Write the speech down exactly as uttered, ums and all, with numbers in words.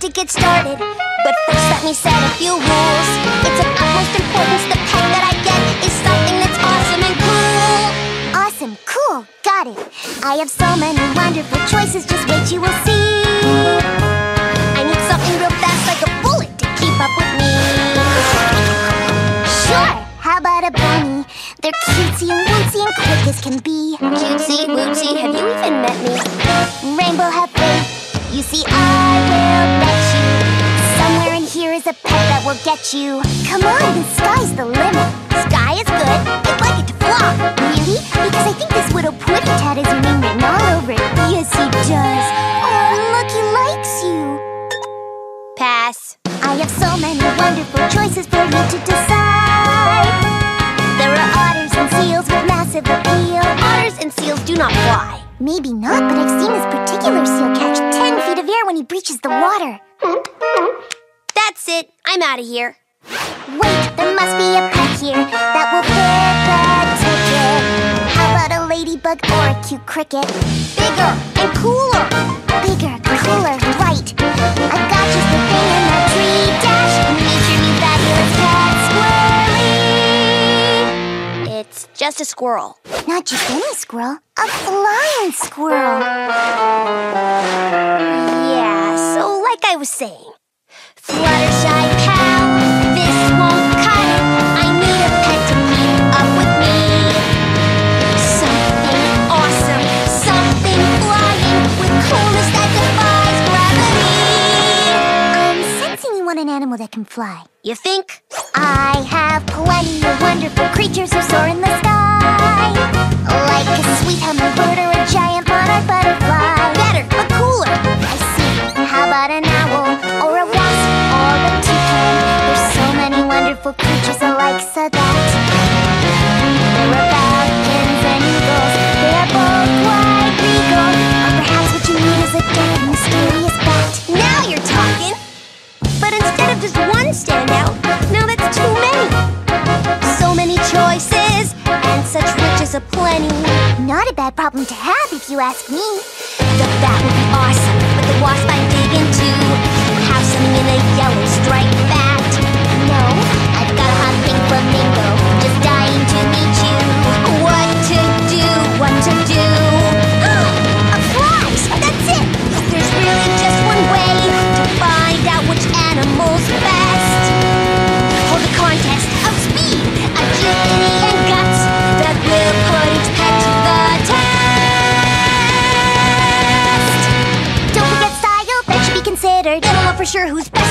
to get started, but first let me set a few rules. It's of utmost importance the pet that I get is something that's awesome and cool. Awesome, cool, got it. I have so many wonderful choices, just wait you will see. I need something real fast like a bullet to keep up with me. Sure, how about a bunny? They're cutesy and wootsy and quick as can be. Cutesy, wootsy, have you even met me? Rainbow, have faith. You see, I will bet you somewhere in here is a pet that will get you. Come on, the sky's the limit. Sky is good. I'd like it to fly. Really? Because I think this little pretty tat has your name written all over it. Yes, he does. Oh, look, he likes you. Pass. I have so many wonderful choices for you to decide. There are otters and seals with massive appeal. Otters and seals do not fly. Maybe not, but I've seen this particular seal catch ten feet of air when he breaches the water. That's it. I'm out of here. Wait, there must be a pet here that will fit the ticket. How about a ladybug or a cute cricket? Bigger and cooler. Bigger, cooler, right. I've got just the thing in that tree. Dash, meet your new fabulous pet squirrely. It's just a squirrel. Not just any squirrel, a flying squirrel. Yeah, so like I was saying, Fluttershy pal, this won't cut it. I need a pet to keep up with me. Something awesome, something flying with coolness that defies gravity. I'm sensing you want an animal that can fly. You think? I have plenty of wonderful creatures who soar in the sky, like a sweet hummingbird or a giant monarch butterfly. Better, but cooler. I see. How about an owl or a wasp or a toucan? There's so many wonderful creatures alike, so that there are falcons and eagles. They are both quite regal. Or perhaps what you need is a dark, mysterious bat. Now you're talking. But instead of just one standout, now that's too many. So many choices and such riches aplenty. Not a bad problem to have if you ask me. The bat would be awesome, but the wasp I'm digging to have something in a yellow striped bat. No, I've got a hot pink flamingo just dying to meet you. What to do, what to do? A prize, that's it. There's really just one way to find out which animal's best. Hold a contest of speed, agility, and guts that will put each pet to the test. Don't forget style, that should be considered. It'll know for sure who's best.